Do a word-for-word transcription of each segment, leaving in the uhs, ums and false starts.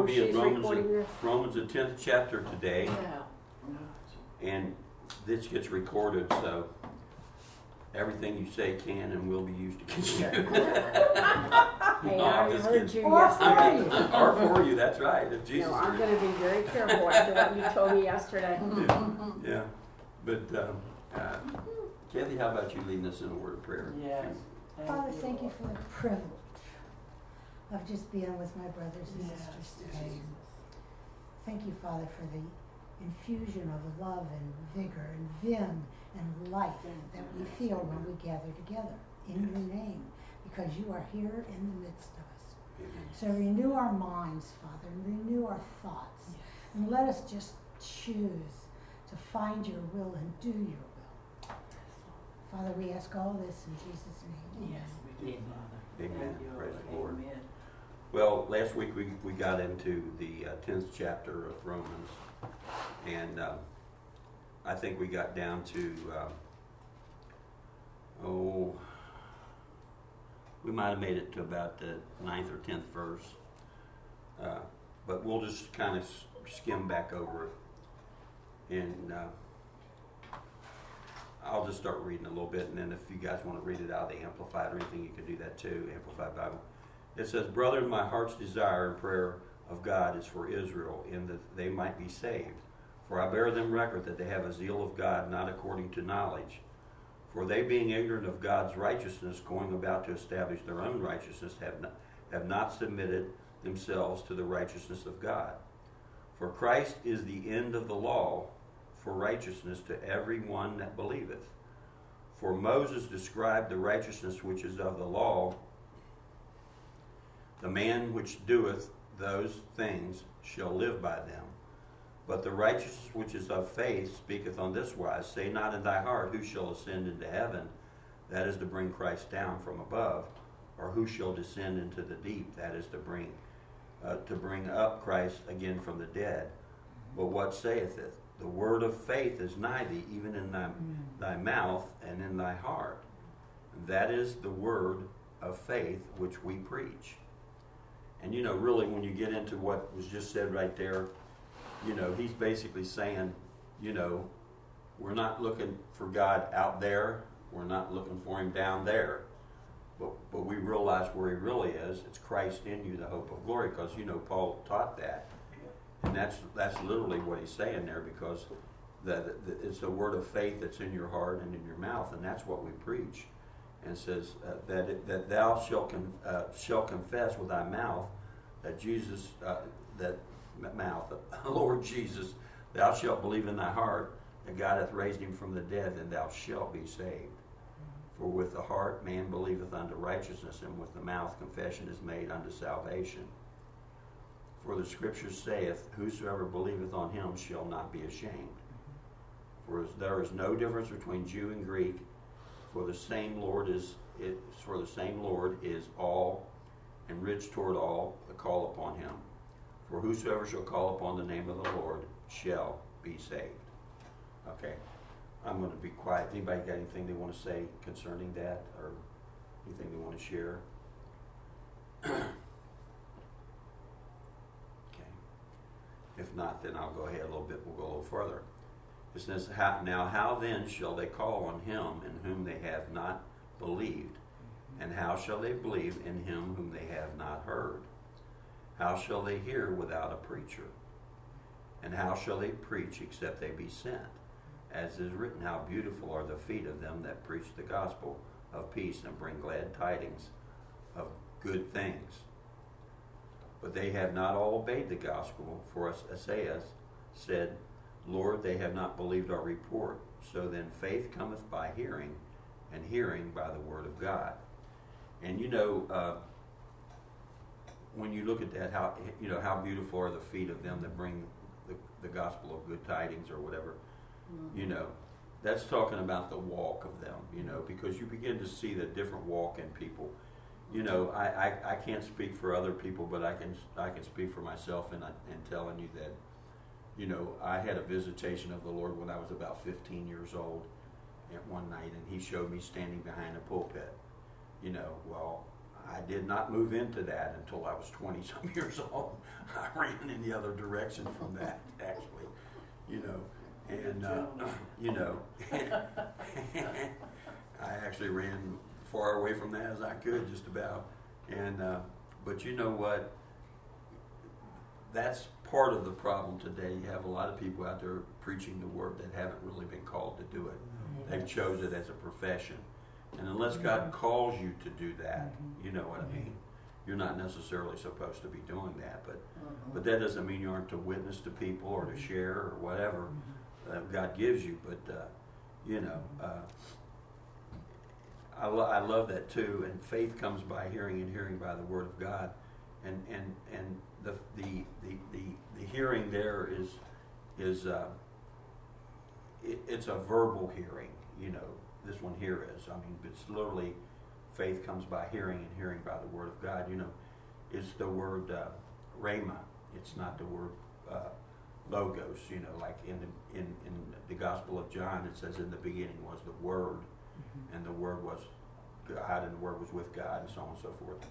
We'll be in she's Romans, recording the, this. Romans the tenth chapter today, Yeah. and this gets recorded, so everything you say can and will be used against you. Hey, No, I I'm just heard kidding. you Or yesterday. for you. Or for you, that's right. If Jesus No, I'm is- going to be very careful after what you told me yesterday. Yeah, yeah. But um, uh, Kathy, how about you leading us in a word of prayer? Yes. Father, thank you for the privilege of just being with my brothers and Yes, sisters today. Jesus. Thank you, Father, for the infusion of love and vigor and vim and life that we feel when we gather together in your name, because you are here in the midst of us. Amen. So renew our minds, Father, and renew our thoughts, and let us just choose to find your will and do your will. Father, we ask all this in Jesus' name. Yes, we do, Father. Amen. Thank you, Praise Lord. the Lord. Amen. Well, last week we, we got into the uh, tenth chapter of Romans, and um, I think we got down to, um, oh, we might have made it to about the ninth or tenth verse, uh, but we'll just kind of skim back over it, and uh, I'll just start reading a little bit, and then if you guys want to read it out, the Amplified or anything, you can do that too, Amplified Bible. It says, "Brethren, my heart's desire and prayer of God is for Israel, in that they might be saved. For I bear them record that they have a zeal of God, not according to knowledge. For they, being ignorant of God's righteousness, going about to establish their own righteousness, have not, have not submitted themselves to the righteousness of God. For Christ is the end of the law for righteousness to every one that believeth. For Moses described the righteousness which is of the law, the man which doeth those things shall live by them. But the righteousness which is of faith speaketh on this wise, say not in thy heart, who shall ascend into heaven? That is to bring Christ down from above. Or who shall descend into the deep? That is to bring uh, to bring up Christ again from the dead. But what saith it? The word of faith is nigh thee, even in thy, thy mouth and in thy heart. That is the word of faith which we preach." And you know, really, when you get into what was just said right there, you know, he's basically saying, you know, we're not looking for God out there. We're not looking for him down there. But, but we realize where he really is. It's Christ in you, the hope of glory, because, you know, Paul taught that. And that's that's literally what he's saying there, because the, the, it's the word of faith that's in your heart and in your mouth, and that's what we preach. And it says uh, that it, that thou shalt con, uh, shall confess with thy mouth that Jesus, uh, that mouth, Lord Jesus, thou shalt believe in thy heart that God hath raised him from the dead, then thou shalt be saved. For with the heart man believeth unto righteousness, and with the mouth confession is made unto salvation. For the Scripture saith, whosoever believeth on him shall not be ashamed. For there is no difference between Jew and Greek, for the same Lord is it, for the same Lord is all, and rich toward all that call upon him. For whosoever shall call upon the name of the Lord shall be saved. Okay, I'm going to be quiet. Anybody got anything they want to say concerning that, or anything they want to share? Okay. If not, then I'll go ahead a little bit. We'll go a little further. It says, how, now how then shall they call on him in whom they have not believed? And how shall they believe in him whom they have not heard? How shall they hear without a preacher? And how shall they preach except they be sent? As is written, how beautiful are the feet of them that preach the gospel of peace and bring glad tidings of good things. But they have not all obeyed the gospel, for Esaias said, Lord, they have not believed our report. So then faith cometh by hearing, and hearing by the word of God. And you know, uh, when you look at that, how you know how beautiful are the feet of them that bring the, the gospel of good tidings, or whatever. Mm-hmm. You know, that's talking about the walk of them. You know, because you begin to see the different walk in people. You know, I, I, I can't speak for other people, but I can I can speak for myself in in telling you that. You know, I had a visitation of the Lord when I was about fifteen years old at one night, and he showed me standing behind a pulpit. You know, well, I did not move into that until I was twenty some years old. I ran in the other direction from that, actually, you know, and, uh, you know, I actually ran far away from that as I could, just about. And, uh, but you know what? That's part of the problem today. You have a lot of people out there preaching the word that haven't really been called to do it. They've chose it as a profession. And unless God calls you to do that, you know what I mean? You're not necessarily supposed to be doing that. But but that doesn't mean you aren't to witness to people or to share or whatever uh, God gives you. But, uh, you know, uh, I, lo- I love that too. And faith comes by hearing, and hearing by the word of God. And and, and the, the, the, the, the hearing there is, is uh, it, it's a verbal hearing, you know. This one here is. I mean, it's literally faith comes by hearing, and hearing by the word of God. You know, it's the word uh, rhema. It's not the word uh, logos. You know, like in the in, in the Gospel of John, it says in the beginning was the Word, mm-hmm. and the Word was God, and the Word was with God, and so on and so forth.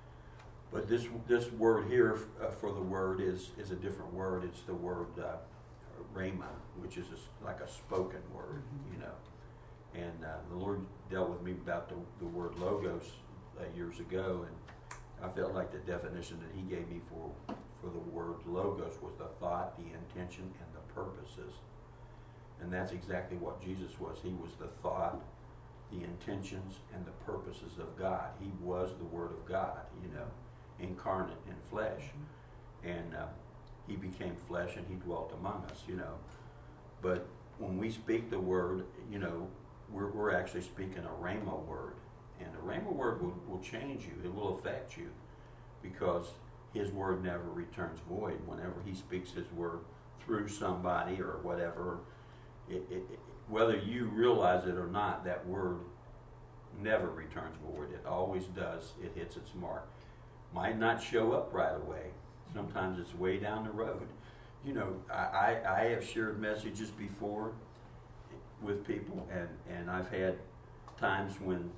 But this this word here uh, for the word is is a different word. It's the word uh, rhema, which is a, like a spoken word. Mm-hmm. You know. And uh, the Lord dealt with me about the, the word logos uh, years ago, and I felt like the definition that He gave me for for the word logos was the thought, the intention, and the purposes. And that's exactly what Jesus was. He was the thought, the intentions, and the purposes of God. He was the Word of God, you know, incarnate in flesh. Mm-hmm. And uh, He became flesh, and He dwelt among us, you know. But when we speak the word, you know, We're, we're actually speaking a rhema word. And a rhema word will, will change you. It will affect you because His word never returns void. Whenever He speaks His word through somebody or whatever, it, it, it, whether you realize it or not, that word never returns void. It always does. It hits its mark. Might not show up right away. Sometimes it's way down the road. You know, I, I, I have shared messages before with people, and, and I've had times when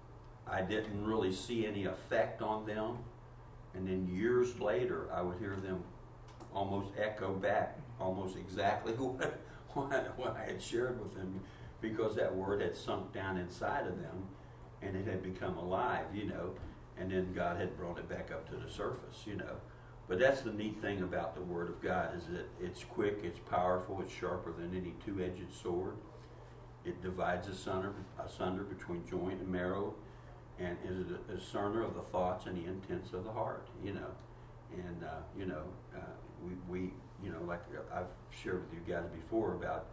I didn't really see any effect on them, and then years later I would hear them almost echo back almost exactly what, what, what I had shared with them, because that word had sunk down inside of them and it had become alive, you know, and then God had brought it back up to the surface, you know. But that's the neat thing about the Word of God, is that it's quick, it's powerful, it's sharper than any two-edged sword. It divides asunder, asunder between joint and marrow, and is a discerner of the thoughts and the intents of the heart, you know. And, uh, you know, uh, we, we, you know, like I've shared with you guys before about,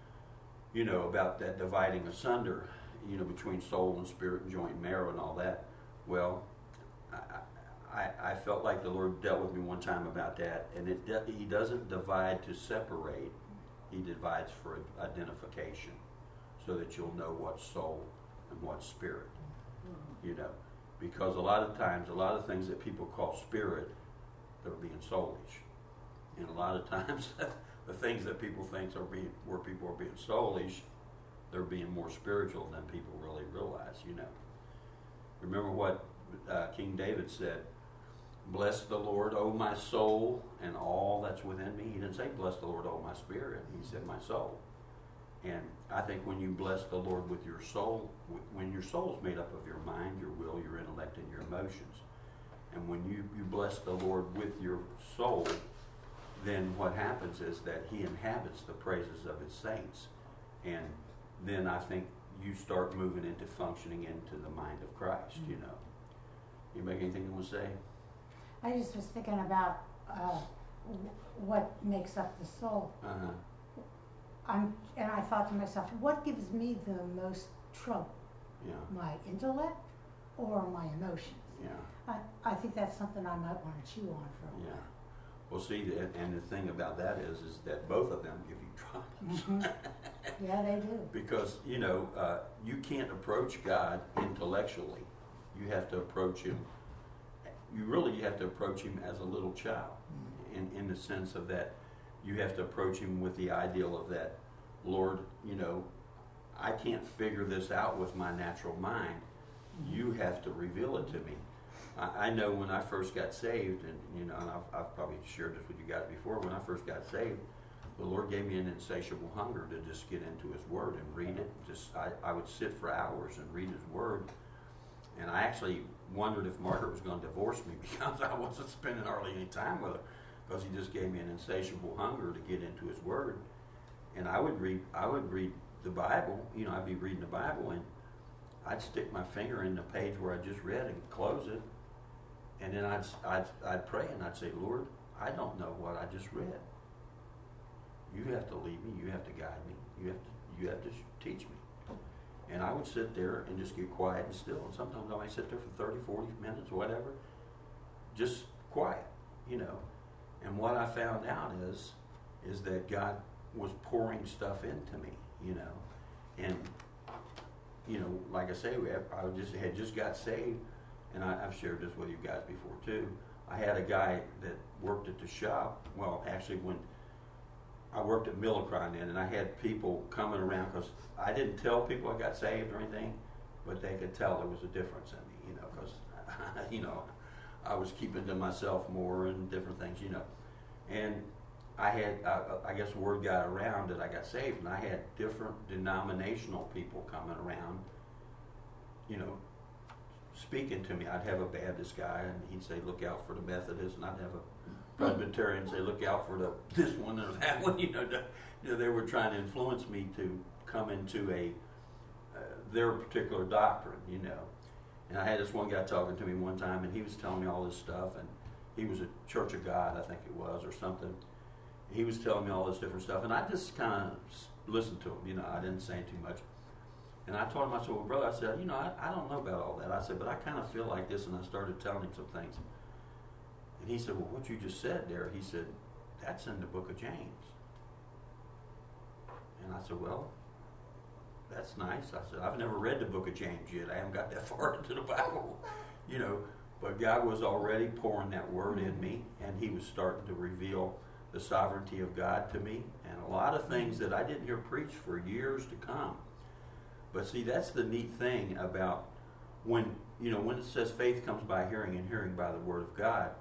you know, about that dividing asunder, you know, between soul and spirit and joint and marrow and all that. Well, I, I, I felt like the Lord dealt with me one time about that, and it de- He doesn't divide to separate, He divides for identification, so that you'll know what's soul and what's spirit, you know. Because a lot of times, a lot of things that people call spirit, they're being soulish. And a lot of times, the things that people think are being, where people are being soulish, they're being more spiritual than people really realize, you know. Remember what uh, King David said, "Bless the Lord, O my soul, and all that's within me." He didn't say, "Bless the Lord, O my spirit." He said, "My soul." And I think when you bless the Lord with your soul, when your soul is made up of your mind, your will, your intellect, and your emotions, and when you, you bless the Lord with your soul, then what happens is that He inhabits the praises of His saints. And then I think you start moving into functioning into the mind of Christ, mm-hmm. you know. You make anything you want to say? I just was thinking about uh, w- what makes up the soul. Uh-huh. I'm, and I thought to myself, what gives me the most trouble? Yeah. My intellect or my emotions? Yeah. I, I think that's something I might want to chew on for a while. Yeah. Well, see, and, and the thing about that is, is that both of them give you troubles. Mm-hmm. Yeah, they do. Because, you know, uh, you can't approach God intellectually. You have to approach Him, you really have to approach Him as a little child, mm-hmm. in, in the sense of that you have to approach Him with the ideal of that, Lord, you know, I can't figure this out with my natural mind. You have to reveal it to me. I, I know when I first got saved, and you know, and I've, I've probably shared this with you guys before. When I first got saved, the Lord gave me an insatiable hunger to just get into His Word and read it. Just I, I would sit for hours and read His Word, and I actually wondered if Margaret was going to divorce me because I wasn't spending hardly any time with her, because He just gave me an insatiable hunger to get into His Word. And I would read, I would read the Bible. You know, I'd be reading the Bible, and I'd stick my finger in the page where I just read and close it, and then I'd I'd I'd pray and I'd say, Lord, I don't know what I just read. You have to lead me. You have to guide me. You have to you have to teach me. And I would sit there and just get quiet and still. And sometimes I might sit there for thirty, forty minutes, whatever, just quiet, you know. And what I found out is, is that God was pouring stuff into me, you know. And, you know, like I say, I just had just got saved, and I, I've shared this with you guys before too. I had a guy that worked at the shop. Well, actually, when I worked at Millicron then, and I had people coming around, because I didn't tell people I got saved or anything, but they could tell there was a difference in me, you know, because, you know, I was keeping to myself more and different things, you know. And I had, uh, I guess word got around that I got saved, and I had different denominational people coming around, you know, speaking to me. I'd have a Baptist guy, and he'd say, look out for the Methodists, and I'd have a Presbyterian say, look out for the this one or that one, you know. The, you know, they were trying to influence me to come into a uh, their particular doctrine, you know. And I had this one guy talking to me one time, and he was telling me all this stuff, and he was a Church of God, I think it was, or something. He was telling me all this different stuff, and I just kind of listened to him, you know. I didn't say too much. And I told him, I said, well, brother, I said, you know, I, I don't know about all that. I said, but I kind of feel like this, and I started telling him some things. And he said, well, what you just said there, he said, that's in the book of James. And I said, well, that's nice. I said, I've never read the book of James yet. I haven't got that far into the Bible, you know. But God was already pouring that word in me, and He was starting to reveal the sovereignty of God to me, and a lot of things that I didn't hear preached for years to come. But see, that's the neat thing about when, you know, when it says faith comes by hearing and hearing by the Word of God,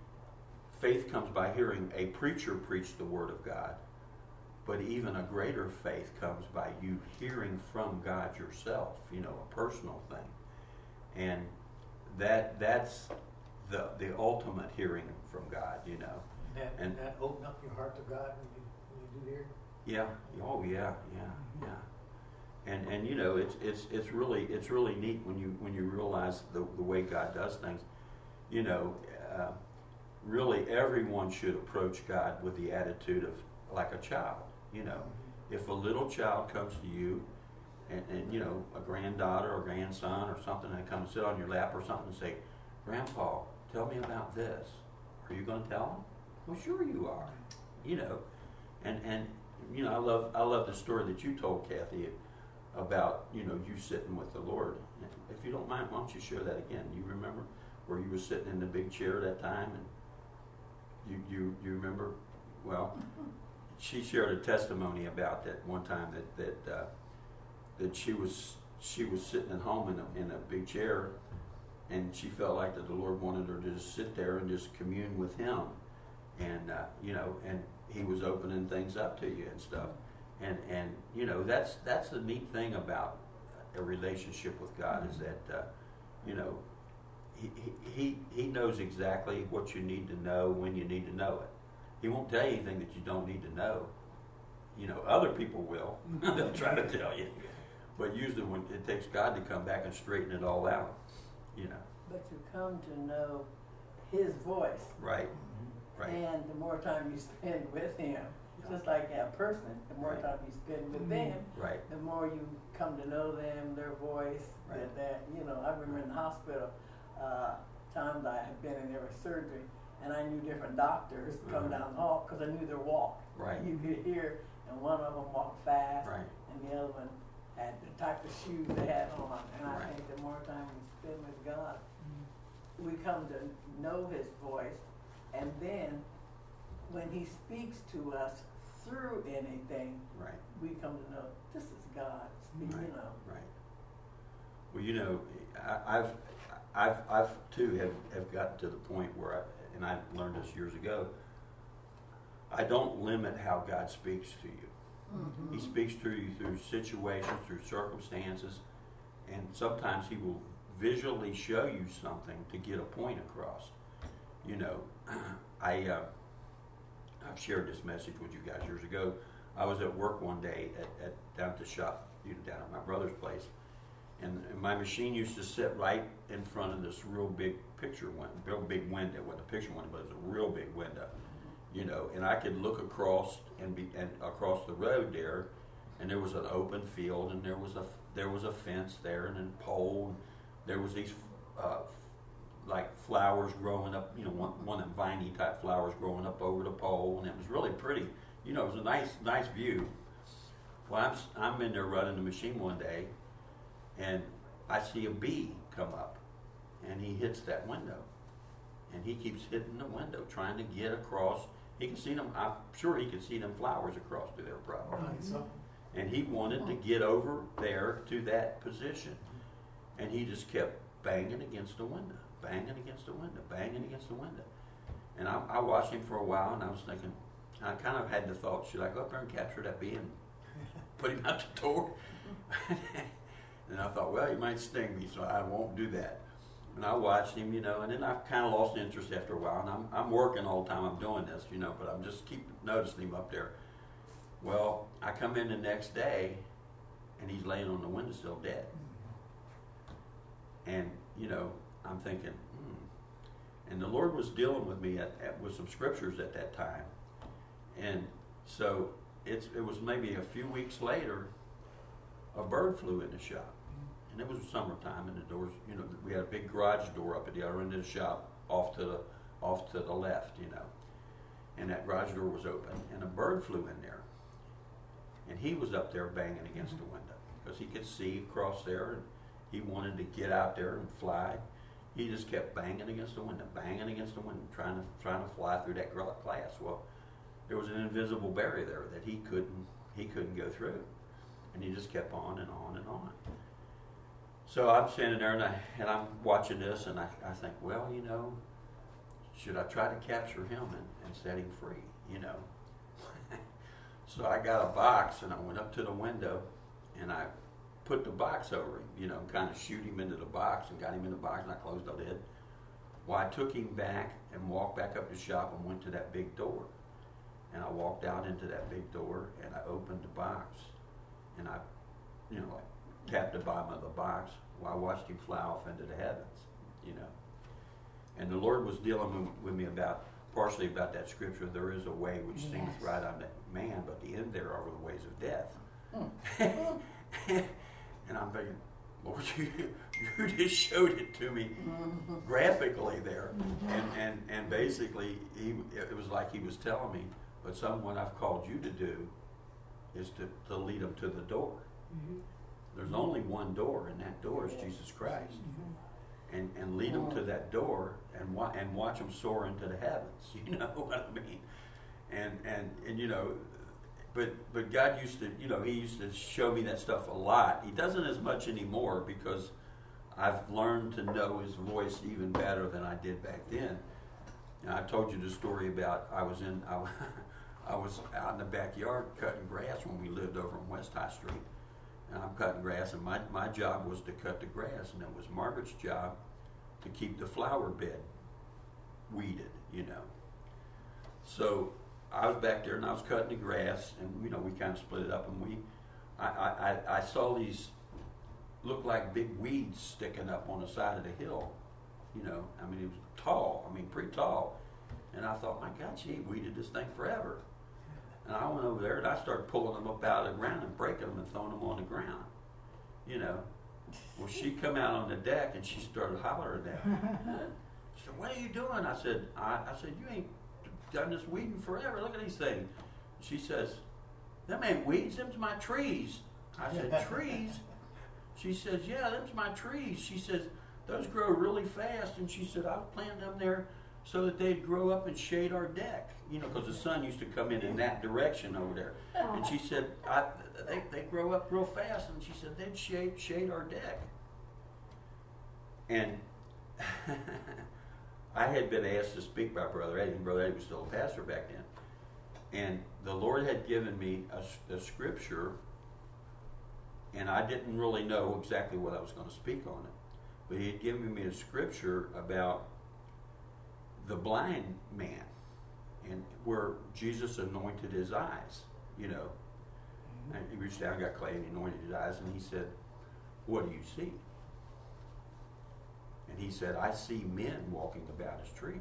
faith comes by hearing a preacher preach the Word of God. But even a greater faith comes by you hearing from God yourself, you know, a personal thing. And that that's the the ultimate hearing from God, you know. That, and that open up your heart to God when you when you do hear. Yeah. Oh yeah. Yeah. Yeah. And and you know, it's it's it's really it's really neat when you when you realize the the way God does things. You know, uh, really everyone should approach God with the attitude of like a child. You know, if a little child comes to you, and, and you know, a granddaughter or grandson or something, and they come and sit on your lap or something and say, Grandpa, tell me about this. Are you going to tell them? Well, sure you are. You know, and and you know, I love I love the story that you told, Kathy, about, you know, you sitting with the Lord. If you don't mind, why don't you share that again? You remember where you were sitting in the big chair that time, and you you you remember? Well, she shared a testimony about that one time that that uh, that she was she was sitting at home in a in a big chair, and she felt like that the Lord wanted her to just sit there and just commune with Him, and uh, you know, and He was opening things up to you and stuff, and and you know, that's that's the neat thing about a relationship with God, is that uh, you know, he, he he knows exactly what you need to know when you need to know it. He won't tell you anything that you don't need to know. You know, other people will. They'll try to tell you. But usually when it takes God to come back and straighten it all out, you know. But you come to know His voice. Right. Right. And the more time you spend with Him, Yeah. just like a person, the more Right. time you spend with them, Right. the more you come to know them, their voice, Right. that, that, you know, I remember in the hospital, uh, times I had been in every surgery, and I knew different doctors coming Mhm. down the hall because I knew their walk. Right. You could hear, and one of them walked fast, Right. and the other one had the type of shoes they had on. And I Right. think the more time we spend with God, we come to know His voice, and then when He speaks to us through anything, Right. we come to know this is God speaking. Right. You know, Right. Well, you know, I, I've I've, I've too have, have gotten to the point where I, and I learned this years ago, I don't limit how God speaks to you. Mm-hmm. He speaks to you through situations, through circumstances, and sometimes he will visually show you something to get a point across. You know, I, uh, I've shared this message with you guys years ago. I was at work one day at, at down at the shop, you know, down at my brother's place, and, and my machine used to sit right in front of this real big picture window, real big window. It wasn't a picture window, but it was a real big window, you know. And I could look across and be and across the road there, and there was an open field, and there was a there was a fence there, and a pole. And there was these uh, like flowers growing up, you know, one one of them viney type flowers growing up over the pole, and it was really pretty. You know, it was a nice, nice view. Well, I'm, I'm in there running the machine one day, and I see a bee come up, and he hits that window, and he keeps hitting the window, trying to get across. He can see them. I'm sure he could see them flowers across to their property, So, and he wanted to get over there to that position, and he just kept banging against the window, banging against the window, banging against the window, and I, I watched him for a while, and I was thinking. I kind of had the thought, should I go up there and capture that bee and put him out the door? And I thought, well, he might sting me, so I won't do that. And I watched him, you know, and then I kind of lost interest after a while. And I'm, I'm working all the time I'm doing this, you know, but I'm just keep noticing him up there. Well, I come in the next day, and he's laying on the windowsill dead. And, you know, I'm thinking, hmm. And the Lord was dealing with me at, at, with some scriptures at that time. And so it's, it was maybe a few weeks later, a bird flew in the shop. And it was summertime, and the doors, you know, we had a big garage door up at the other end of the shop, off to the, off to the left, you know. And that garage door was open, and a bird flew in there. And he was up there banging against the window, because he could see across there, and he wanted to get out there and fly. He just kept banging against the window, banging against the window, trying to, trying to fly through that glass. Well, there was an invisible barrier there that he couldn't he couldn't go through, and he just kept on and on and on. So I'm standing there and, I, and I'm watching this, and I, I think, well, you know, should I try to capture him and, and set him free, you know? So I got a box, and I went up to the window, and I put the box over him, you know, kind of shoot him into the box, and got him in the box, and I closed the lid. Well, I took him back and walked back up the shop and went to that big door. And I walked out into that big door, and I opened the box, and I, you know, like tapped the bottom of the box. Well, I watched him fly off into the heavens, you know. And the Lord was dealing with me about, partially about that scripture, there is a way which Yes. seemeth right unto man, but the end thereof are the ways of death. Mm. And I'm thinking, Lord, you, you just showed it to me graphically there. And, and, and basically, he, it was like he was telling me, but son, what I've called you to do is to, to lead them to the door. Mm-hmm. There's only one door, and that door is Jesus Christ. Mm-hmm. And, and lead them to that door and, wa- and watch them soar into the heavens. You know what I mean? And, and, and you know, but, but God used to, you know, he used to show me that stuff a lot. He doesn't as much anymore because I've learned to know his voice even better than I did back then. And I told you the story about I was in, I, I was out in the backyard cutting grass when we lived over on West High Street. And I'm cutting grass, and my, my job was to cut the grass, and it was Margaret's job to keep the flower bed weeded, you know. So I was back there, and I was cutting the grass, and, you know, we kind of split it up, and we, I, I, I saw these look like big weeds sticking up on the side of the hill, you know. I mean, it was tall, I mean, pretty tall. And I thought, my God, she ain't weeded this thing forever. And I went over there, and I started pulling them up out of the ground and breaking them and throwing them on the ground, you know. Well, she come out on the deck, and she started hollering at me. She said, what are you doing? I said, I, I said, you ain't done this weeding forever. Look at these things. She says, them ain't weeds, them's my trees. I said, trees? She says, yeah, them's my trees. She says, those grow really fast. And she said, I planted them there so that they'd grow up and shade our deck. You know, because the sun used to come in in that direction over there. And she said, I, they, they grow up real fast. And she said, they'd shade, shade our deck. And I had been asked to speak by Brother Eddie, and Brother Eddie was still a pastor back then. And the Lord had given me a, a scripture, and I didn't really know exactly what I was going to speak on it. But he had given me a scripture about the blind man, and where Jesus anointed his eyes, you know. And he reached down, got clay, and he anointed his eyes, and he said, "What do you see?" And he said, "I see men walking about as trees."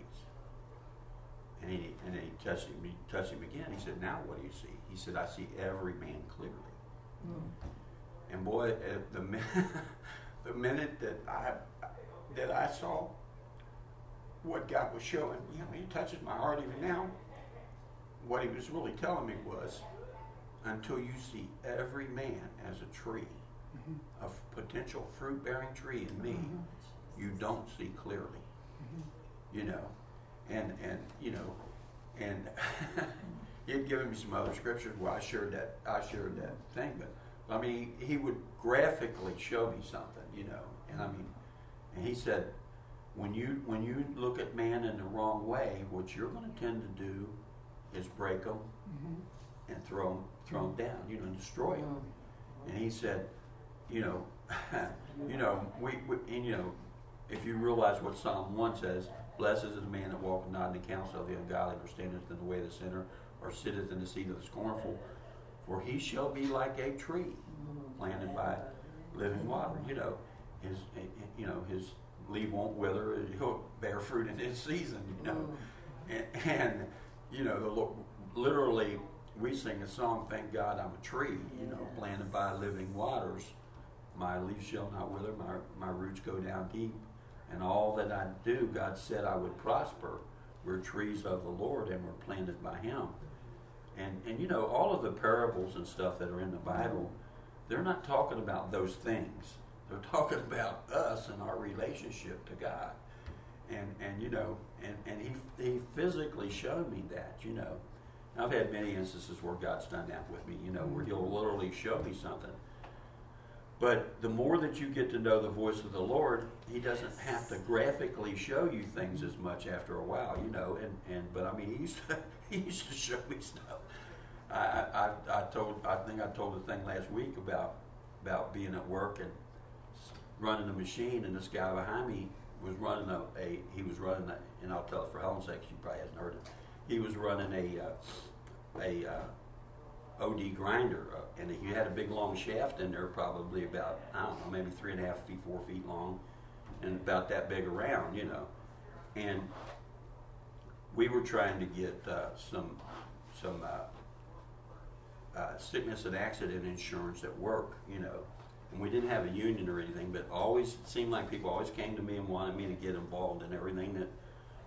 And he and then he touched him, he touched him again. He said, "Now what do you see?" He said, "I see every man clearly." Mm. And boy, at the minute, the minute that I that I saw what God was showing me, I mean, it touches my heart even now. What he was really telling me was, until you see every man as a tree, mm-hmm. a potential fruit-bearing tree in me, mm-hmm. you don't see clearly. Mm-hmm. You know, and and you know, and he had given me some other scriptures where I shared that I shared that thing, but I mean, he would graphically show me something, you know, and I mean, and he said, when you when you look at man in the wrong way, what you're going to tend to do is break them mm-hmm. and throw them, throw them down, you know, and destroy them. Mm-hmm. And he said, you know, you know, we, we and, you know, if you realize what Psalm one says, blessed is the man that walketh not in the counsel of the ungodly, nor standeth in the way of the sinner, or sitteth in the seat of the scornful, for he shall be like a tree planted by living water. You know, his, you know, his leaf won't wither; he'll bear fruit in its season. You know, and, and you know, the, literally, we sing a song, "Thank God I'm a tree." You know, planted by living waters. My leaves shall not wither; my my roots go down deep. And all that I do, God said I would prosper. We're trees of the Lord, and we're planted by Him. And and you know, all of the parables and stuff that are in the Bible, they're not talking about those things. They're talking about us and our relationship to God. And and you know, and, and he he physically showed me that, you know. I've had many instances where God's done that with me, you know, where He'll literally show me something. But the more that you get to know the voice of the Lord, He doesn't have to graphically show you things as much after a while, you know. And, and but I mean, He used to, he used to show me stuff. I, I I told I think I told the thing last week about about being at work and running a machine, and this guy behind me was running a, a he was running a, and I'll tell it for Helen's sake, she probably hasn't heard it. He was running a uh, a uh, O D grinder, uh, and he had a big long shaft in there, probably about, I don't know, maybe three and a half feet, four feet long, and about that big around, you know. And we were trying to get uh, some some uh, uh, sickness and accident insurance at work, you know. And we didn't have a union or anything, but always it seemed like people always came to me and wanted me to get involved in everything that.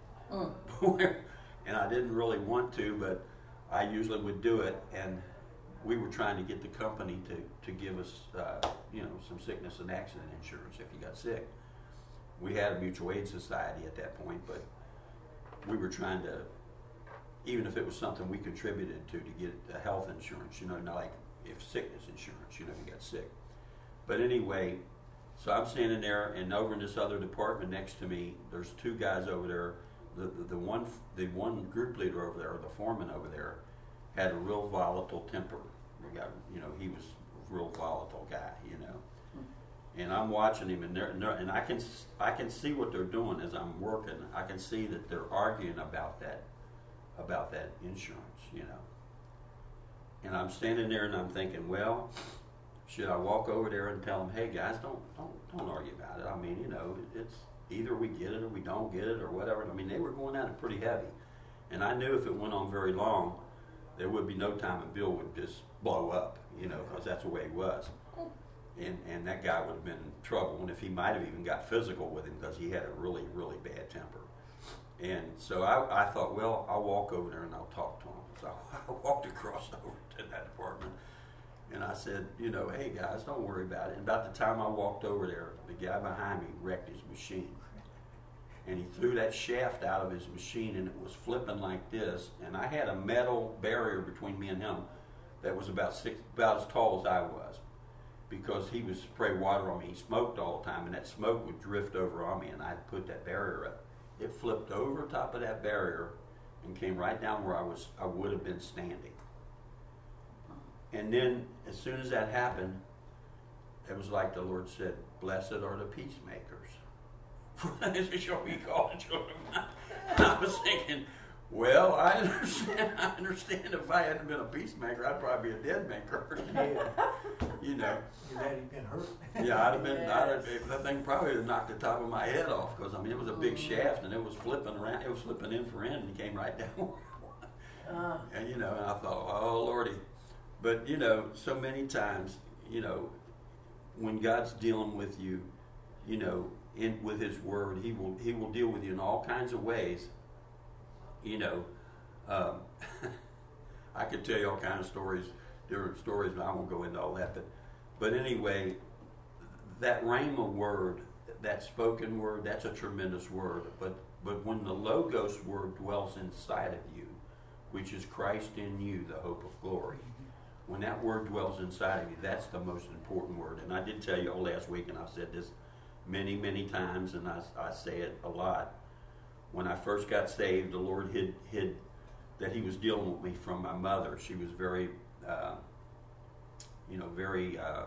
Mm. And I didn't really want to, but I usually would do it, and we were trying to get the company to, to give us, uh, you know, some sickness and accident insurance if you got sick. We had a mutual aid society at that point, but we were trying to, even if it was something we contributed to, to get a health insurance, you know, not like if sickness insurance, you know, if you got sick. But anyway, so I'm standing there, and over in this other department next to me, there's two guys over there. The, the, the one the one group leader over there, or the foreman over there, had a real volatile temper. We got, you know, he was a real volatile guy, you know. And I'm watching him, and they're, and, they're, and I can I can see what they're doing as I'm working. I can see that they're arguing about that about that insurance, you know. And I'm standing there, and I'm thinking, well, should I walk over there and tell them, hey guys, don't don't don't argue about it? I mean, you know, it's either we get it or we don't get it or whatever. I mean, they were going at it pretty heavy. And I knew if it went on very long, there would be no time and Bill would just blow up, you know, because that's the way he was. And and that guy would have been in trouble, and if he might have even got physical with him because he had a really, really bad temper. And so I, I thought, well, I'll walk over there and I'll talk to him. So I walked across over to that department, and I said, you know, hey guys, don't worry about it. And about the time I walked over there, the guy behind me wrecked his machine. And he threw that shaft out of his machine, and it was flipping like this. And I had a metal barrier between me and him that was about six, about as tall as I was. because he would spray water on me. He smoked all the time, and that smoke would drift over on me, and I'd put that barrier up. It flipped over top of that barrier and came right down where I was. I would have been standing. And then, as soon as that happened, it was like the Lord said, "Blessed are the peacemakers." This is what we call the children. And I was thinking, well, I understand. I understand if I hadn't been a peacemaker, I'd probably be a dead maker. Yeah. You know. Your daddy been hurt. Yeah, I'd have been. Yes. I'd have, that thing probably would have knocked the top of my head off, because I mean it was a big Mhm. shaft and it was flipping around. It was flipping in for end and came right down. Uh, And you know, and I thought, oh Lordy. But you know, so many times, you know, when God's dealing with you, you know, in with His Word, He will He will deal with you in all kinds of ways. You know, um, I could tell you all kinds of stories, different stories, but I won't go into all that. But but anyway, that rhema word, that spoken word, that's a tremendous word. But but when the Logos word dwells inside of you, which is Christ in you, the hope of glory. When that word dwells inside of you, that's the most important word. And I did tell you all last week, and I've said this many, many times, and I, I say it a lot. When I first got saved, the Lord hid, hid that He was dealing with me from my mother. She was very, uh, you know, very, uh,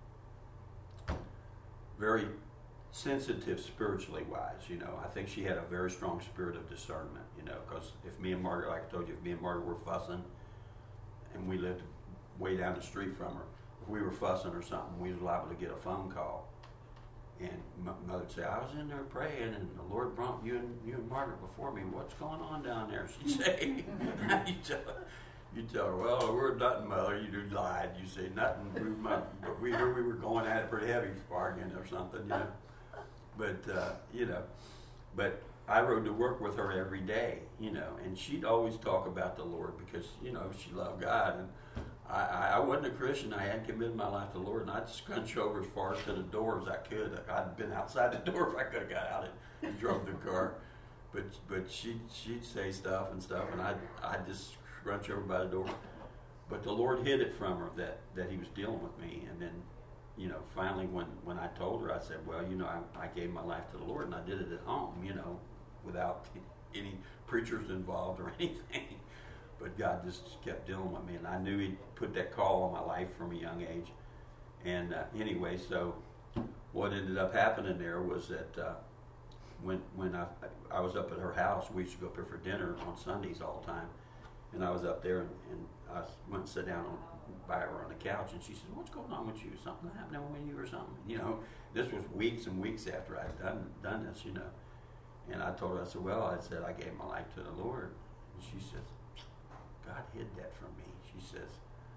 very sensitive spiritually wise. You know, I think she had a very strong spirit of discernment. You know, because if me and Margaret, like I told you, if me and Margaret were fussing, and we lived way down the street from her, if we were fussing or something, we was liable to get a phone call. And m- mother would say, "I was in there praying, and the Lord brought you and you and Margaret before me. What's going on down there?" She'd say, "You tell her, you tell her, well, we're nothing, mother. You lied. You say nothing. We might, but we heard we were going at it pretty heavy, arguing or something, you know." But uh, you know, but I rode to work with her every day, you know, and she'd always talk about the Lord because you know she loved God. And I, I wasn't a Christian. I hadn't committed my life to the Lord, and I'd scrunch over as far to the door as I could. I'd been outside the door if I could have got out and drove the car. But but she'd, she'd say stuff and stuff, and I'd, I'd just scrunch over by the door. But the Lord hid it from her that, that He was dealing with me. And then, you know, finally when, when I told her, I said, well, you know, I, I gave my life to the Lord, and I did it at home, you know, without any preachers involved or anything. But God just kept dealing with me, and I knew He'd put that call on my life from a young age. And uh, anyway, so what ended up happening there was that uh, when when I I was up at her house, we used to go up there for dinner on Sundays all the time, and I was up there, and, and I went and sat down on, by her on the couch, and she said, "What's going on with you? Something happening with you or something?" You know, this was weeks and weeks after I'd done done this, you know. And I told her, I said, "Well," I said, "I gave my life to the Lord." And she says, "God hid that from me." She says,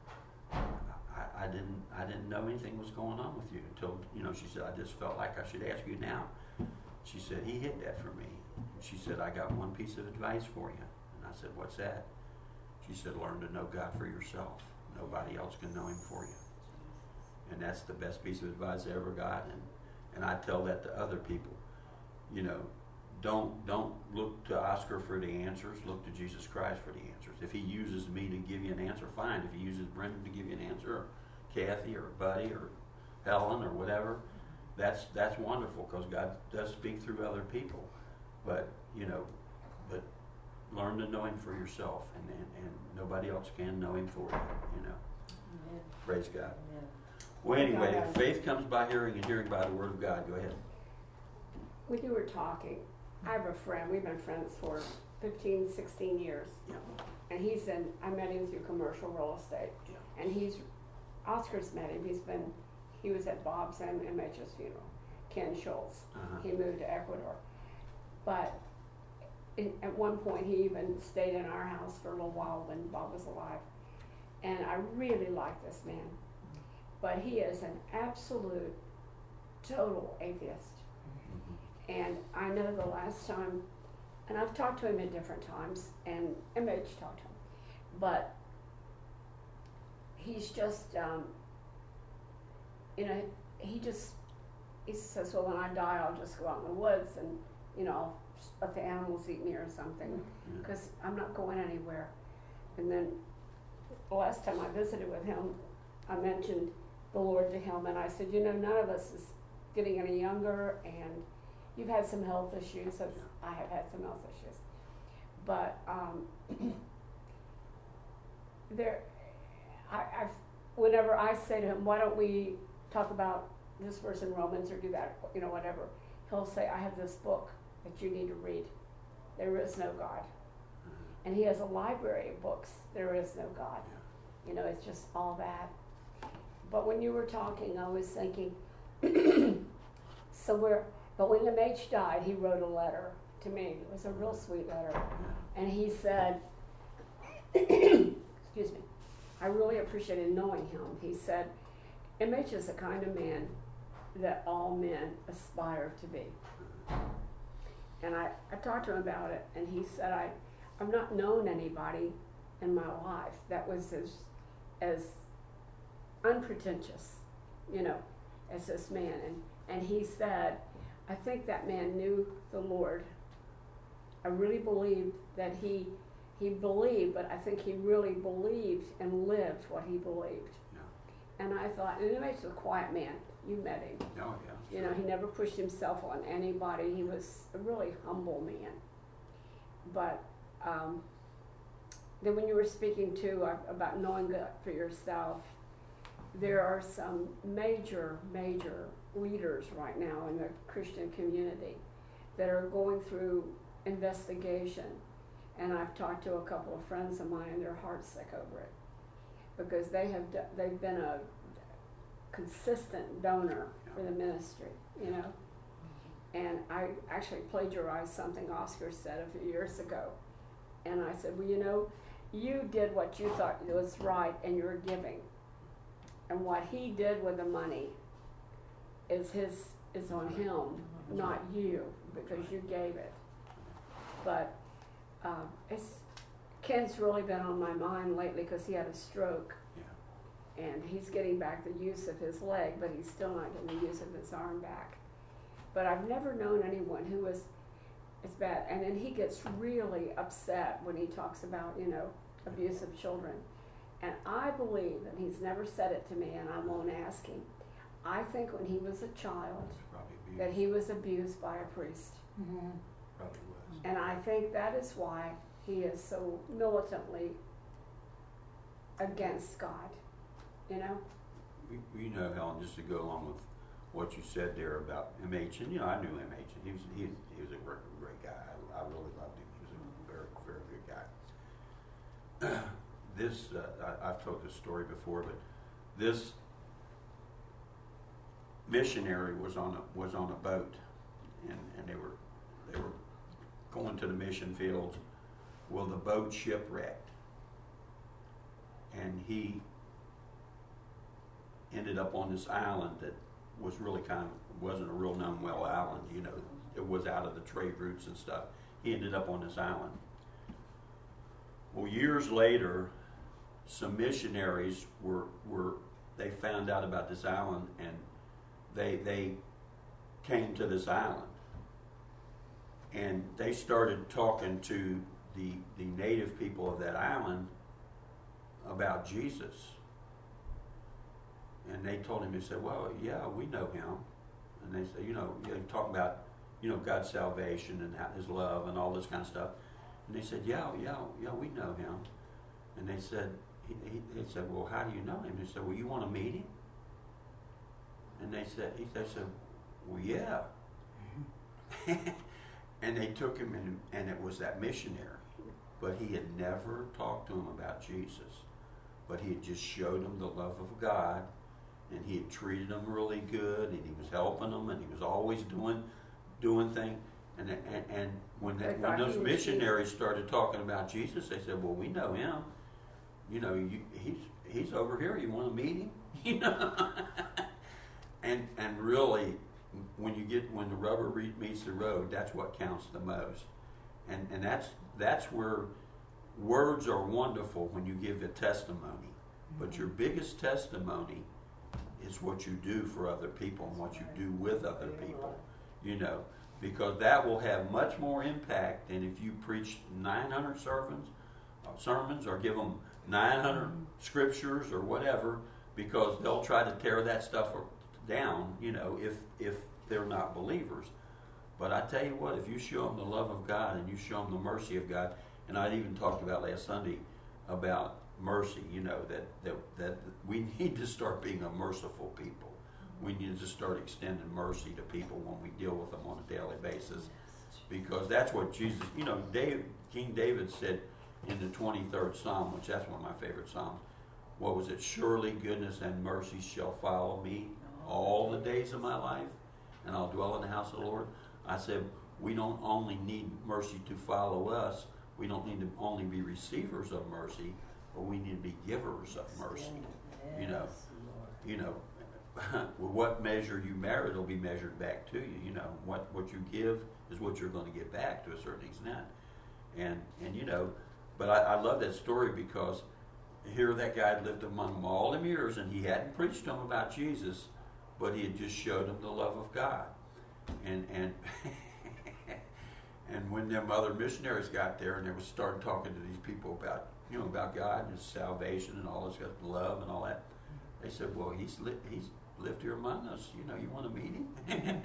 I, I didn't I didn't know anything was going on with you until, you know," she said, "I just felt like I should ask you now." She said, "He hid that from me." She said, "I got one piece of advice for you." And I said, "What's that?" She said, "Learn to know God for yourself. Nobody else can know Him for you." And that's the best piece of advice I ever got. And, and I tell that to other people. You know, Don't don't look to Oscar for the answers. Look to Jesus Christ for the answers. If He uses me to give you an answer, fine. If He uses Brendan to give you an answer, or Kathy, or Buddy, or Helen, or whatever, that's that's wonderful because God does speak through other people. But you know, but learn to know Him for yourself, and and, and nobody else can know Him for you. You know, Amen. praise God. Amen. Well, anyway, if faith comes by hearing, and hearing by the Word of God. Go ahead. When you were talking, I have a friend, we've been friends for fifteen, sixteen years. Yeah. And he's in, I met him through commercial real estate. Yeah. And he's, Oscar's met him, he's been, he was at Bob's and M H's funeral, Ken Schultz. Uh-huh. He moved to Ecuador. But in, at one point he even stayed in our house for a little while when Bob was alive. And I really like this man. But he is an absolute, total atheist. And I know the last time, and I've talked to him at different times, and M H talked to him, but he's just, um, you know, he just, he says, well, when I die, I'll just go out in the woods and, you know, let the animals eat me or something, because I'm not going anywhere. And then the last time I visited with him, I mentioned the Lord to him. And I said, you know, none of us is getting any younger, and you've had some health issues, as I have had some health issues. But um, there, I, I've, whenever I say to him, why don't we talk about this verse in Romans or do that, you know, whatever, he'll say, I have this book that you need to read. There is no God. And he has a library of books. There is no God. Yeah. You know, it's just all that. But when you were talking, I was thinking, somewhere, but when M H died, he wrote a letter to me. It was a real sweet letter. And he said, excuse me, I really appreciated knowing him. He said, M H is the kind of man that all men aspire to be. And I, I talked to him about it, and he said, I, I've not known anybody in my life that was as, as unpretentious, you know, as this man. And, and he said, I think that man knew the Lord. I really believed that he, he believed, but I think he really believed and lived what he believed. Yeah. And I thought, and it makes a quiet man. You met him. Oh, yeah. You know, he never pushed himself on anybody. He was a really humble man. But um, then when you were speaking too uh, about knowing God for yourself, there are some major, major leaders right now in the Christian community that are going through investigation. And I've talked to a couple of friends of mine, and they're heartsick over it because they have d- they've been a consistent donor for the ministry, you know. And I actually plagiarized something Oscar said a few years ago. And I said, well, you know, you did what you thought was right and you're giving. And what he did with the money is his is on him, not you, because you gave it. But uh, it's Ken's really been on my mind lately because he had a stroke. And he's getting back the use of his leg, but he's still not getting the use of his arm back. But I've never known anyone who was, it's bad. And then he gets really upset when he talks about, you know, abuse of children. And I believe, and he's never said it to me, and I won't ask him, I think when he was a child, that he was abused by a priest. Mm-hmm. Probably was. And I think that is why he is so militantly against God. You know? We, we know, Helen, just to go along with what you said there about M H, and you know, I knew M H, and he was he, he was a great, great guy. I, I really loved him. He was a very, very good guy. This, uh, I, I've told this story before, but this missionary was on a was on a boat, and, and they were they were going to the mission fields. Well, the boat shipwrecked, and he ended up on this island that was really kind of, wasn't a real known well island, you know, it was out of the trade routes and stuff. He ended up on this island. Well, years later, some missionaries were, were they found out about this island, and they, they came to this island. And they started talking to the, the native people of that island about Jesus. And they told him, he said, well, yeah, we know him. And they said, you know, you're talking about, you know, God's salvation and his love and all this kind of stuff. And they said, yeah, yeah, yeah, we know him. And they said, he, he, they said, well, how do you know him? He said, well, you want to meet him? And they said, he they said, well, yeah. And they took him, and, and it was that missionary. But he had never talked to him about Jesus. But he had just showed him the love of God. And he had treated them really good, and he was helping them, and he was always doing doing things. And and, and when they, when those missionaries started talking about Jesus, they said, "Well, we know him. You know, you, he's he's over here. You want to meet him? You know." and and really, when you get when the rubber meets the road, that's what counts the most. And and that's that's where words are wonderful when you give a testimony, but your biggest testimony is what you do for other people and what you do with other people, you know, because that will have much more impact than if you preach nine hundred sermons, uh, sermons or give them nine hundred scriptures or whatever. because they'll try to tear that stuff down, you know, if if they're not believers. But I tell you what, if you show them the love of God and you show them the mercy of God, and I even talked about last Sunday about mercy, you know, that, that, that we need to start being a merciful people. We need to start extending mercy to people when we deal with them on a daily basis, because that's what Jesus, you know, Dave, King David said in the twenty-third Psalm, which that's one of my favorite Psalms, what was it? Surely goodness and mercy shall follow me all the days of my life, and I'll dwell in the house of the Lord. I said, we don't only need mercy to follow us, we don't need to only be receivers of mercy, but we need to be givers of mercy. You know, you know, with what measure you merit will be measured back to you. You know, what, what you give is what you're going to get back to a certain extent. And, and you know, but I, I love that story because here that guy had lived among them all them years, and he hadn't preached to them about Jesus, but he had just showed them the love of God. And and and when them other missionaries got there and they were started talking to these people about, you know, about God and His salvation and all this love and all that, they said, "Well, he's li- he's lived here among us. You know, you want to meet him?"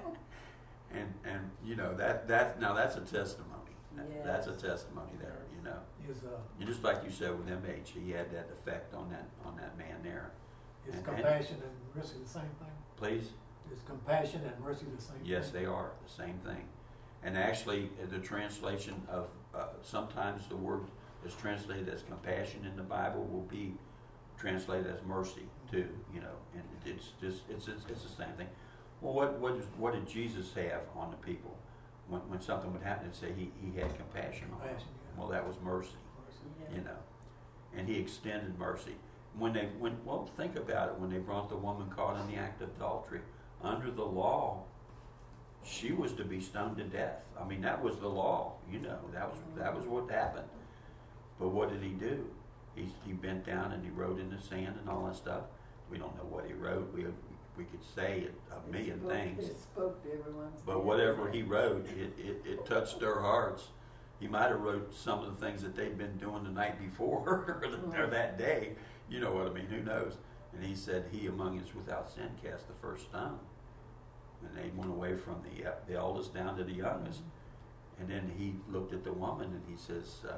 and and you know that that now that's a testimony. Yes. That's a testimony there. You know, Is uh, you just like you said with M H, he had that effect on that on that man there. is And- compassion and mercy the same thing? Please. Is compassion and mercy the same Yes, thing? they are the same thing. And actually, uh, the translation of uh, sometimes the word is translated as compassion in the Bible will be translated as mercy too. You know, and it's just it's it's, it's the same thing. Well, what what is, what did Jesus have on the people when when something would happen? And say he he had compassion on them. Compassion, yeah. Well, that was mercy. Mercy. You know, and he extended mercy. When they when well think about it, when they brought the woman caught in the act of adultery, under the law, she was to be stoned to death. I mean, that was the law. You know, that was that was what happened. But what did he do? He he bent down and he wrote in the sand and all that stuff. We don't know what he wrote. We we could say a million it spoke, things. It spoke to everyone's But whatever he wrote, it, it, it touched their hearts. He might have wrote some of the things that they'd been doing the night before or, the, or that day. You know what I mean? Who knows? And he said, "He among us without sin cast the first stone." And they went away from the uh, the oldest down to the youngest. And then he looked at the woman and he says, uh,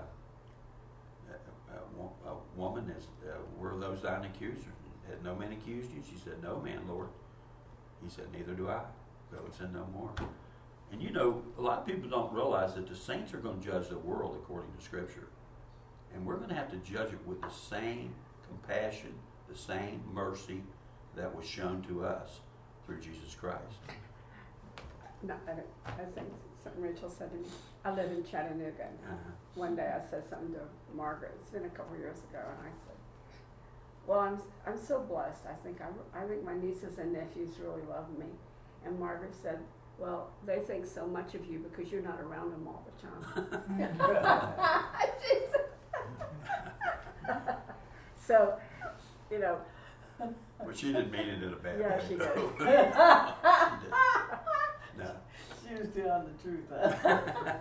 uh, uh, uh, "Woman, is uh, were those thine accusers? Had no man accused you?" She said, "No man, Lord." He said, "Neither do I. Go and sin no more." And you know, a lot of people don't realize that the saints are going to judge the world according to Scripture. And we're going to have to judge it with the same compassion, the same mercy that was shown to us through Jesus Christ. No, I, I think something Rachel said to me. I live in Chattanooga. And Uh-huh. one day I said something to Margaret. It's been a couple years ago, and I said, "Well, I'm I'm so blessed. I think I, I think my nieces and nephews really love me." And Margaret said, "Well, they think so much of you because you're not around them all the time." She said- so, you know. But she didn't mean it in a bad Yeah, way. she no. did. She did. No. She was telling the truth. Huh?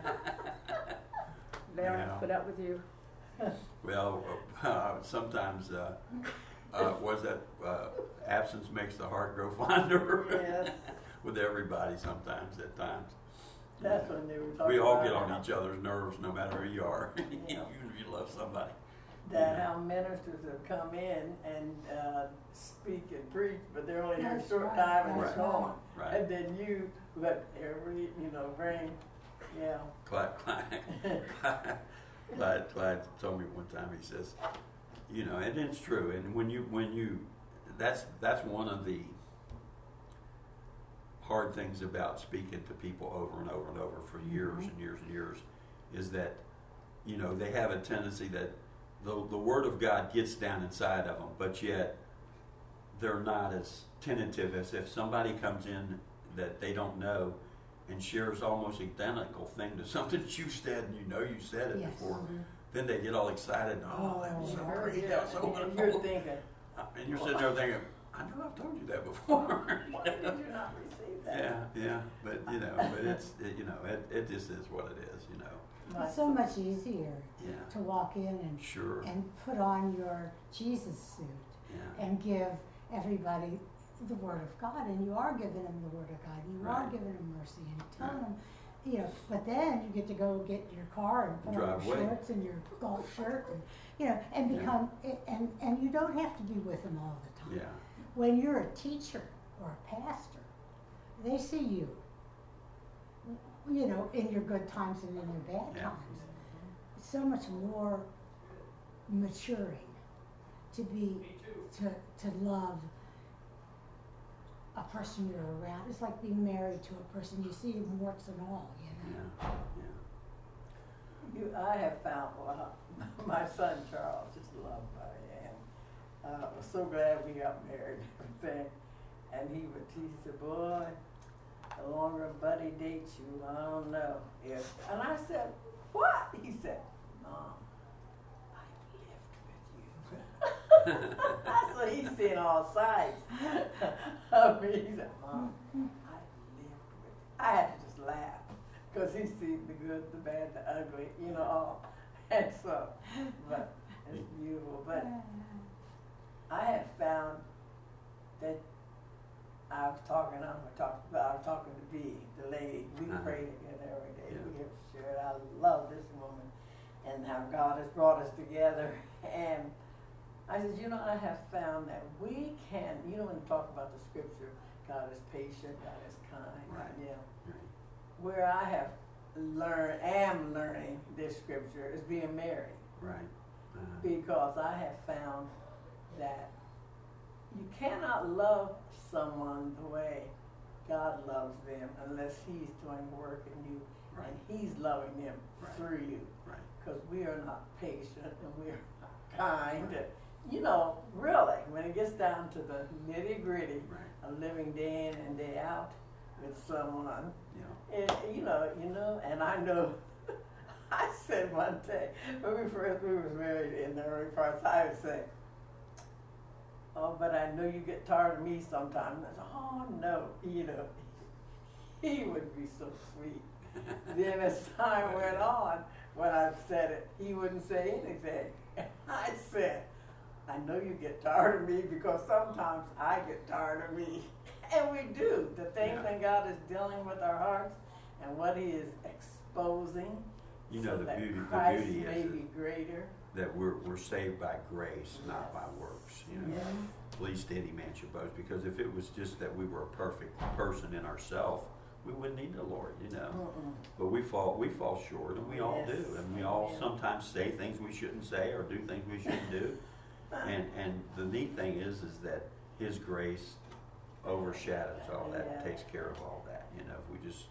They don't Yeah. put up with you. Well, uh, sometimes, uh, uh, was that uh, absence makes the heart grow fonder? Yes. With everybody sometimes, at times. That's when they were talking We all about get on how- each other's nerves no matter who you are. Yeah. Even if you love somebody. that Yeah. how ministers have come in and uh, speak and preach, but they're only here a That's short right, time and that's it's gone. Right. And then you, but every, you know, bring, yeah. Clyde, Clyde, Clyde, Clyde, Clyde told me one time, he says, you know, and it's true. And when you, when you, that's, that's one of the hard things about speaking to people over and over and over for years Mhm. and years and years is that, you know, they have a tendency that the, the Word of God gets down inside of them, but yet they're not as tentative as if somebody comes in that they don't know and shares almost identical thing to something that you said and you know you said it Yes. before. Then they get all excited. Oh, that was so Oh, great. yeah. That was so And wonderful. you're thinking, And you're sitting there thinking, I know I've told you that before. why did you not receive that? Yeah, yeah, but you know, but it's it, you know, it, it just is what it is, you know. My It's so much easier Yeah. to walk in and Sure. and put on your Jesus suit Yeah. and give everybody the Word of God, and you are giving them the Word of God. You are Right. giving them mercy and telling Right. them, you know. But then you get to go get in your car and put Drive on your away. shorts and your golf shirt, and you know, and Yeah. become and and you don't have to be with them all the time. Yeah. When you're a teacher or a pastor, they see you, you know, in your good times and in your bad Yeah. times. It's so much more maturing to be, to, to love a person you're around. It's like being married to a person. You see warts and all, you know. Yeah. Yeah. You, I have found, well, my son Charles is loved by Ann. Uh, I was so glad we got married and everything. And he would, he said, boy, the longer a buddy dates you, I don't know if. And I said, what? He said, Mom, I've lived with you. So he's seen all sides of me. He said, Mom, I've lived with you. I had to just laugh because he's seen the good, the bad, the ugly, you know, all. And so, but it's beautiful. But I have found that I was talking, I'm gonna talk about, I was talking to B, the lady. We Uh-huh. pray together every day. Yeah. We have shared. I love this woman and how God has brought us together. And I said, you know, I have found that we can, you know, when you talk about the scripture, God is patient, God is kind. Right. Yeah. Right. Where I have learned, am learning this scripture is being married. Right. Uh, Because I have found that you cannot love someone the way God loves them unless He's doing work in you Right. and He's loving them Right. through you. Right. Because we are not patient and we are not kind. You know, really, when it gets down to the nitty gritty Right. of living day in and day out with someone, Yeah. it, you know, you know, and I know. I said one day when we first we was married in the early parts, I would say, "Oh, but I know you get tired of me sometimes." And I said, "Oh no," you know, he would be so sweet. Then as time went on, when I said it, he wouldn't say anything. I said, "I know you get tired of me because sometimes I get tired of me," and we do. The things Yeah. that God is dealing with our hearts and what He is exposing. You know, so the that beauty, the Christ beauty may is be greater. that we're, we're saved by grace, not by Yes. works. You know, Yes. please any man should boast. Because if it was just that we were a perfect person in ourselves, we wouldn't need the Lord. You know, Mm-mm. but we fall we fall short, and we all Yes. do, and we all Yeah. sometimes say things we shouldn't say or do things we shouldn't do. And and the neat thing is is that His grace overshadows all that, Yeah. takes care of all that. You know, if we just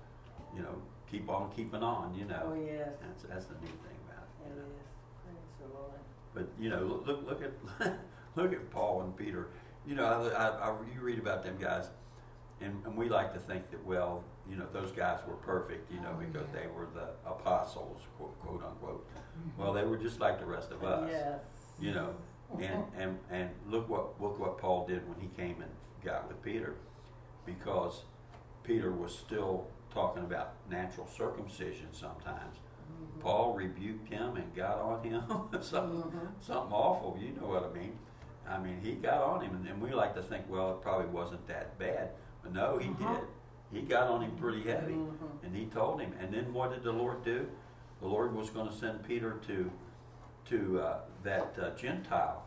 you know keep on keeping on. You know, Oh yes, that's that's the neat thing about it. it You know? is. Praise the Lord. But you know, look look, look at look at Paul and Peter. You know, I, I, I, you read about them guys, and, and we like to think that well, you know, those guys were perfect, you know, Oh, because yeah. they were the apostles, quote, quote unquote. Well, they were just like the rest of us, Yes. you know. And and and look what look what Paul did when he came and got with Peter, because Peter was still talking about natural circumcision sometimes. Mhm. Paul rebuked him and got on him something Mhm. something awful. You know what I mean? I mean, he got on him, and, and we like to think, well, it probably wasn't that bad, but no, he Uh-huh. did. He got on him pretty heavy, Mhm. and he told him. And then what did the Lord do? The Lord was going to send Peter to to uh, that uh, Gentile,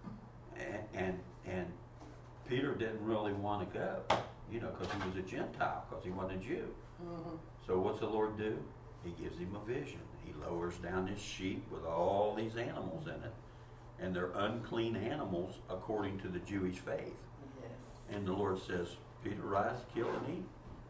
and, and and Peter didn't really want to go, you know, because he was a Gentile, because he wasn't a Jew. Mhm. So what's the Lord do? He gives him a vision. He lowers down this sheep with all these animals in it, and they're unclean animals according to the Jewish faith. Yes. And the Lord says, Peter, rise, kill, and eat.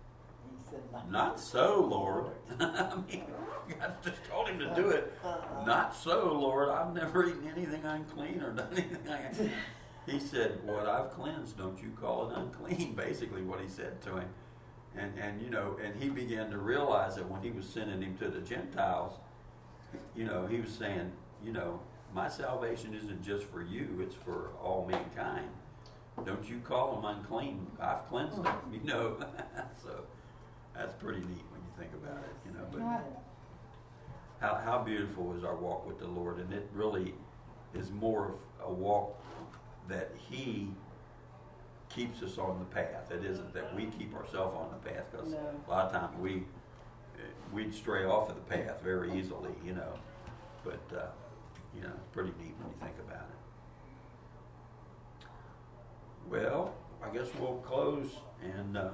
He said, "Not, Not so, Lord. I mean, God just told him to do it. Uh-uh. Not so, Lord. I've never eaten anything unclean or done anything unclean. He said, what I've cleansed, don't you call it unclean, basically what he said to him. And, and you know, and he began to realize that when he was sending him to the Gentiles, you know, he was saying, you know, my salvation isn't just for you, it's for all mankind. Don't you call them unclean. I've cleansed them, you know. So that's pretty neat when you think about it, you know. But Right. how, how beautiful is our walk with the Lord, and it really is more of a walk that He keeps us on the path. It isn't that we keep ourselves on the path, because No. a lot of times we we'd stray off of the path very easily, you know. But uh, you know, it's pretty neat when you think about it. Well, I guess we'll close, and uh,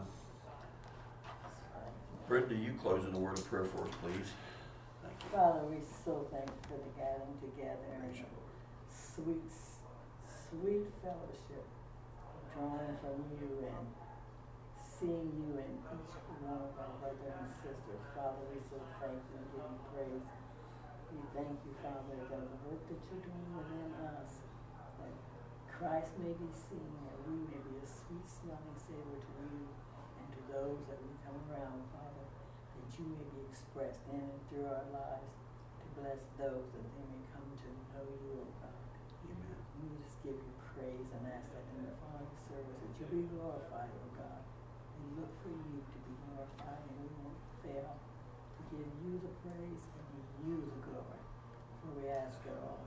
Brenda, you close in a word of prayer for us, please. Thank you. Father, we're so thankful for the gathering together and Praise you, Lord. sweet, sweet fellowship, drawing from you and seeing you in each one of our brothers and sisters. Father, we're so thankful and give you praise. We thank you, Father, that the work that you're doing within us, that Christ may be seen, and we may be a sweet smelling savor to you and to those that we come around, Father, that you may be expressed in and through our lives to bless those that they may come to know you, O God. Amen. We just give you praise and ask that in the following service that you be glorified, O God. We look for you to be glorified, and we won't fail to give you the praise and give you the glory. For we ask it all